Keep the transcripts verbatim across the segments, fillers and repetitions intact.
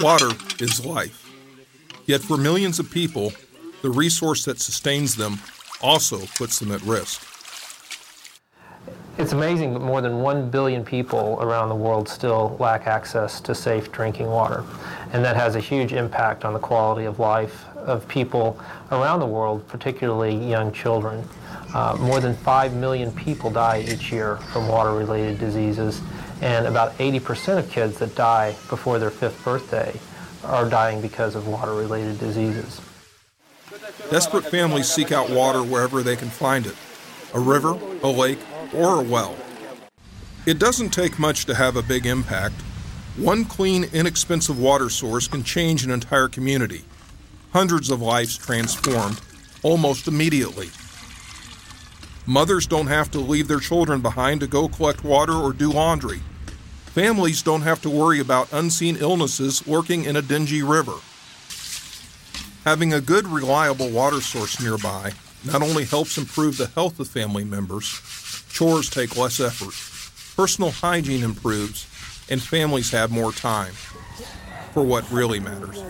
Water is life. Yet for millions of people, the resource that sustains them also puts them at risk. It's amazing, but more than one billion people around the world still lack access to safe drinking water. And that has a huge impact on the quality of life of people around the world, particularly young children. Uh, more than five million people die each year from water-related diseases, and about eighty percent of kids that die before their fifth birthday are dying because of water-related diseases. Desperate families seek out water wherever they can find it, a river, a lake, or a well. It doesn't take much to have a big impact. One clean, inexpensive water source can change an entire community. Hundreds of lives transformed almost immediately. Mothers don't have to leave their children behind to go collect water or do laundry. Families don't have to worry about unseen illnesses lurking in a dingy river. Having a good, reliable water source nearby not only helps improve the health of family members, chores take less effort, personal hygiene improves, and families have more time for what really matters.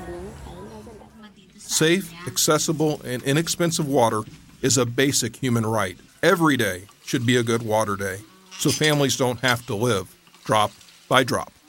Safe, accessible, and inexpensive water is a basic human right. Every day should be a good water day, so families don't have to live drop by drop.